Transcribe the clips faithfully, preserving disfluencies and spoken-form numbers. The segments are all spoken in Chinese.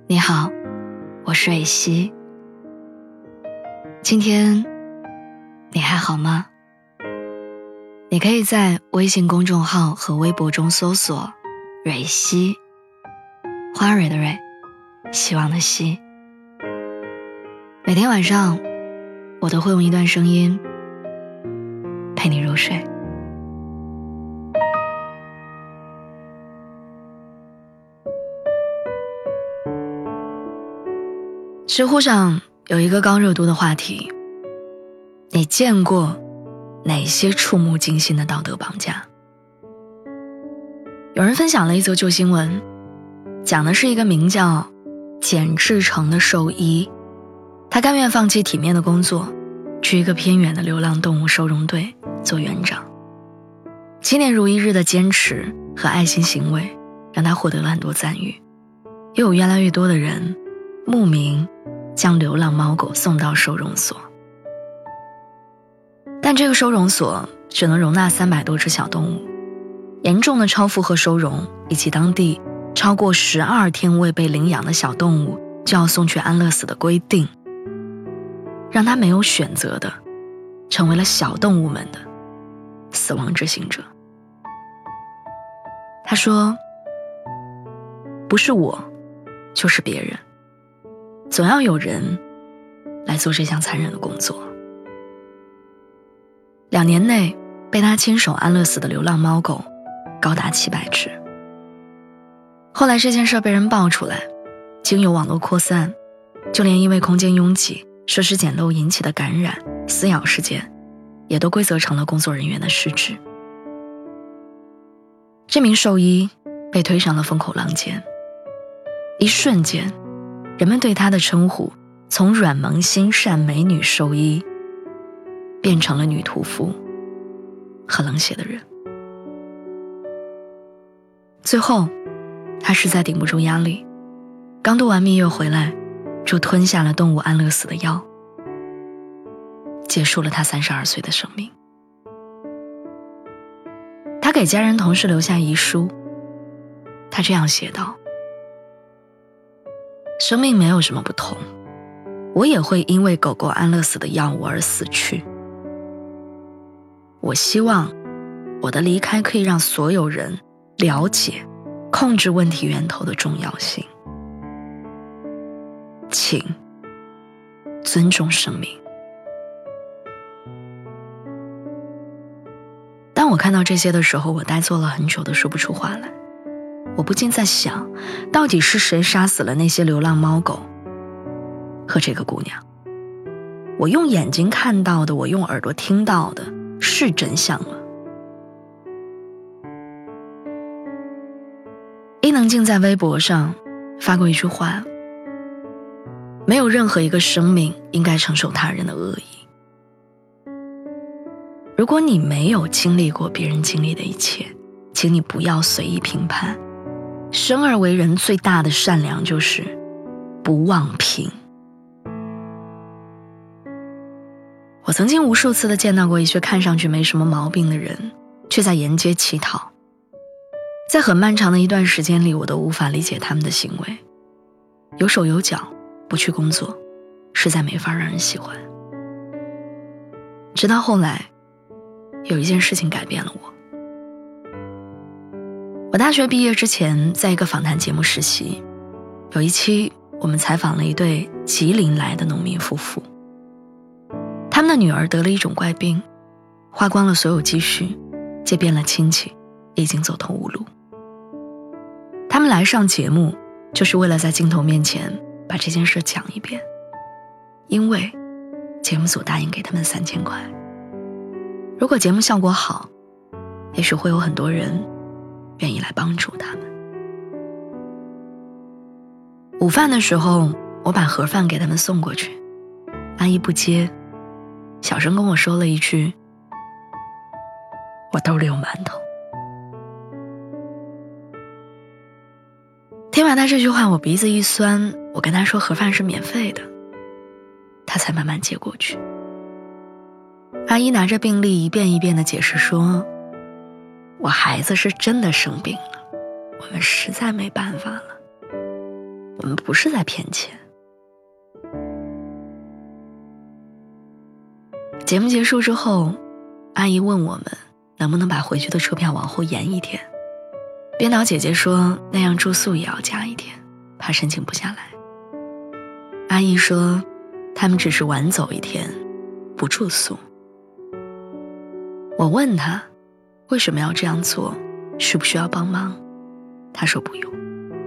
你好，我是蕊希。今天你还好吗？你可以在微信公众号和微博中搜索蕊希，花蕊的蕊，希望的希。每天晚上我都会用一段声音陪你入睡。知乎上有一个高热度的话题，你见过哪些触目惊心的道德绑架？有人分享了一则旧新闻，讲的是一个名叫简志成的兽医，他甘愿放弃体面的工作，去一个偏远的流浪动物收容队做园长。七年如一日的坚持和爱心行为让他获得了很多赞誉，又有越来越多的人慕名将流浪猫狗送到收容所。但这个收容所只能容纳三百多只小动物，严重的超负荷收容以及当地超过十二天未被领养的小动物就要送去安乐死的规定，让他没有选择的成为了小动物们的死亡执行者。他说，不是我就是别人，总要有人来做这项残忍的工作。两年内被他亲手安乐死的流浪猫狗高达七百只。后来这件事被人爆出来，经由网络扩散，就连因为空间拥挤、设施简陋引起的感染、撕咬事件，也都归责成了工作人员的失职。这名兽医被推上了风口浪尖，一瞬间人们对她的称呼从软萌心善美女兽医变成了女屠夫和冷血的人。最后她实在顶不住压力，刚度完蜜月回来就吞下了动物安乐死的药，结束了她三十二岁的生命。她给家人同事留下遗书，她这样写道，生命没有什么不同，我也会因为狗狗安乐死的药物而死去。我希望我的离开可以让所有人了解控制问题源头的重要性，请尊重生命。当我看到这些的时候，我呆坐了很久都说不出话来。我不禁在想，到底是谁杀死了那些流浪猫狗和这个姑娘？我用眼睛看到的，我用耳朵听到的，是真相了。伊能静在微博上发过一句话，没有任何一个生命应该承受他人的恶意。如果你没有经历过别人经历的一切，请你不要随意评判。生而为人最大的善良就是不妄评。我曾经无数次的见到过一些看上去没什么毛病的人，却在沿街乞讨。在很漫长的一段时间里，我都无法理解他们的行为。有手有脚，不去工作，实在没法让人喜欢。直到后来，有一件事情改变了我。我大学毕业之前在一个访谈节目实习，有一期我们采访了一对吉林来的农民夫妇，他们的女儿得了一种怪病，花光了所有积蓄，借遍了亲戚，已经走投无路。他们来上节目就是为了在镜头面前把这件事讲一遍，因为节目组答应给他们三千块，如果节目效果好，也许会有很多人愿意来帮助他们。午饭的时候，我把盒饭给他们送过去，阿姨不接，小声跟我说了一句，我兜里有馒头。听完他这句话，我鼻子一酸，我跟他说盒饭是免费的，他才慢慢接过去。阿姨拿着病历一遍一遍地解释说，我孩子是真的生病了，我们实在没办法了，我们不是在骗钱。节目结束之后，阿姨问我们能不能把回去的车票往后延一天。编导姐姐说那样住宿也要加一天，怕申请不下来。阿姨说他们只是晚走一天，不住宿。我问她为什么要这样做，需不需要帮忙，她说不用。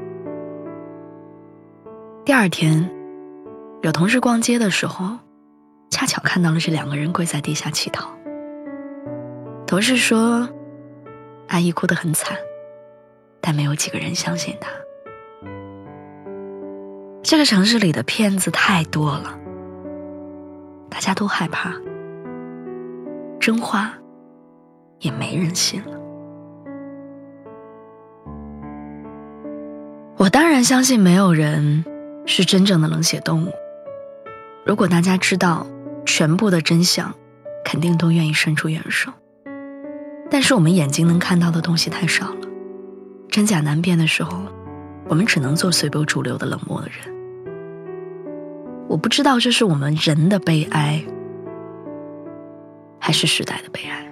第二天有同事逛街的时候，恰巧看到了这两个人跪在地下乞讨。同事说阿姨哭得很惨，但没有几个人相信她。这个城市里的骗子太多了，大家都害怕，真话也没人信了。我当然相信没有人是真正的冷血动物，如果大家知道全部的真相，肯定都愿意伸出援手。但是我们眼睛能看到的东西太少了，真假难辨的时候，我们只能做随波逐流的冷漠的人。我不知道这是我们人的悲哀，还是时代的悲哀。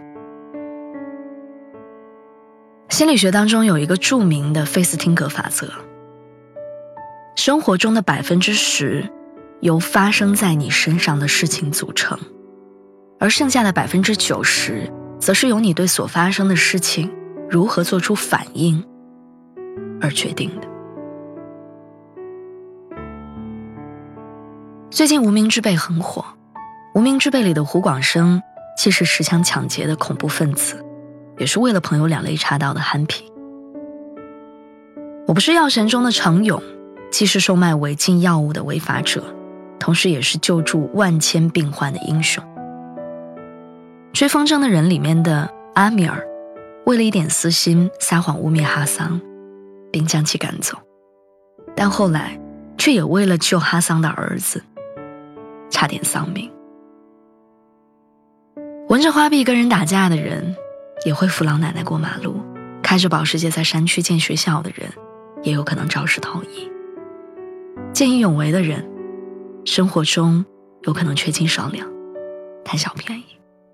心理学当中有一个著名的费斯汀格法则，生活中的百分之十由发生在你身上的事情组成，而剩下的百分之九十则是由你对所发生的事情如何做出反应而决定的。最近无名之辈很火，无名之辈里的胡广生既是持枪抢劫的恐怖分子，也是为了朋友两肋插刀的憨皮。我不是药神中的常勇，既是售卖违禁药物的违法者，同时也是救助万千病患的英雄。追风筝的人里面的阿米尔，为了一点私心撒谎污蔑哈桑，并将其赶走，但后来却也为了救哈桑的儿子差点丧命。闻着花臂跟人打架的人，也会扶老奶奶过马路，开着保时捷在山区建学校的人，也有可能肇事逃逸。见义勇为的人，生活中有可能缺斤少两，贪小便宜。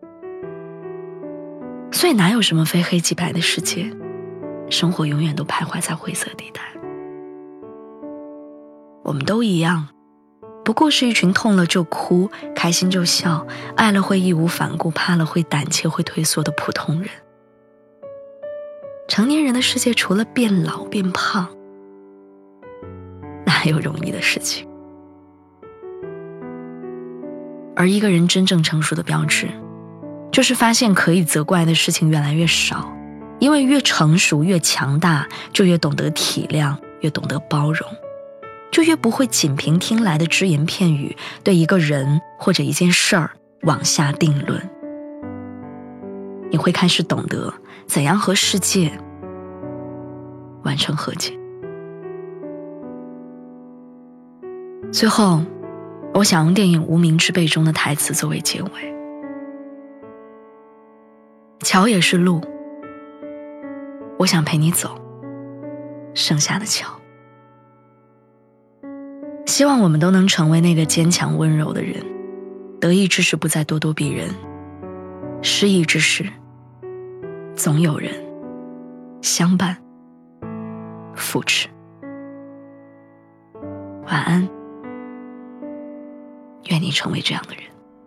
所以哪有什么非黑即白的世界，生活永远都徘徊在灰色地带。我们都一样，不过是一群痛了就哭，开心就笑，爱了会义无反顾，怕了会胆怯会退缩的普通人。成年人的世界除了变老变胖，哪有容易的事情？而一个人真正成熟的标志，就是发现可以责怪的事情越来越少，因为越成熟越强大，就越懂得体谅，越懂得包容，就越不会仅凭听来的只言片语对一个人或者一件事儿往下定论。你会开始懂得怎样和世界完成和解。最后，我想用电影《无名之辈》中的台词作为结尾。桥也是路，我想陪你走剩下的桥。希望我们都能成为那个坚强温柔的人，得意之时不再咄咄逼人，失意之时总有人相伴扶持。晚安，愿你成为这样的人。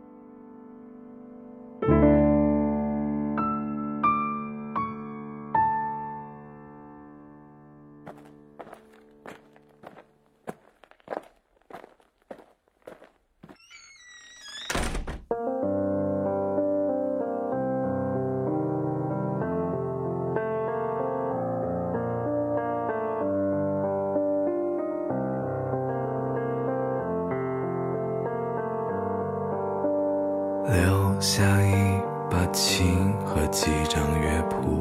留下一把琴和几张乐谱，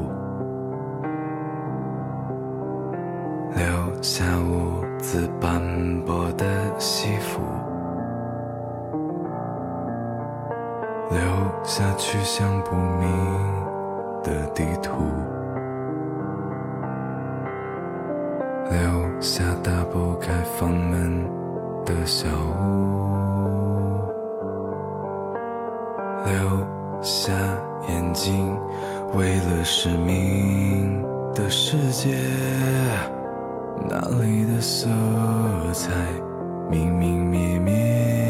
留下无字斑驳的西服，留下去向不明的地图。 留下打不开房门的小屋，留下眼睛为了使命的世界，那里的色彩明明灭灭，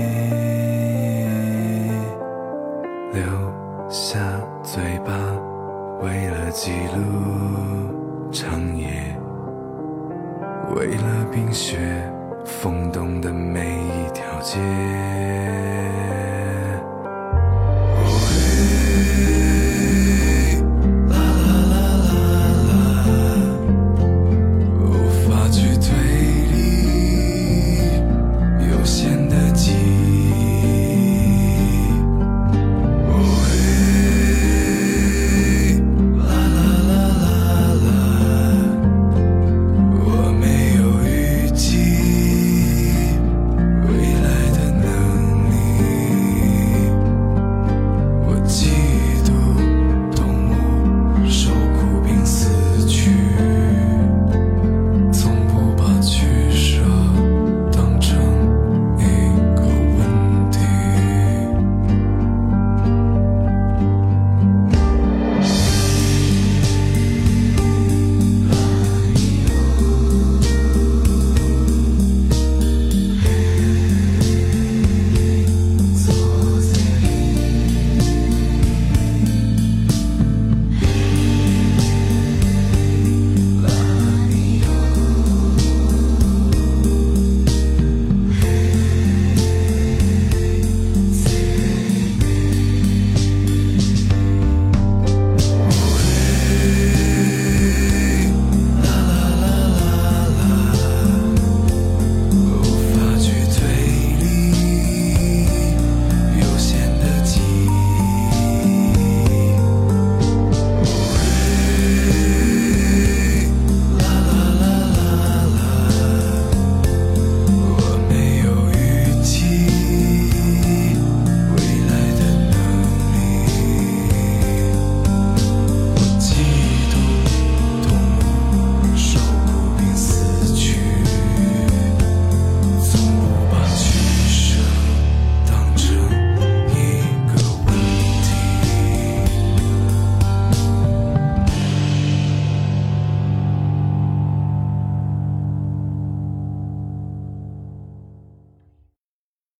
留下嘴巴为了记录长夜，为了冰雪风冻的每一条街。